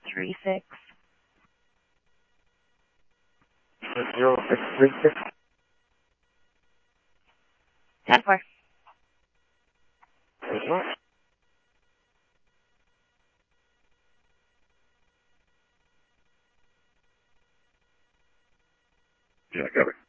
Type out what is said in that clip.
636. 0636. 10-4. Thanks so much. Yeah, cover.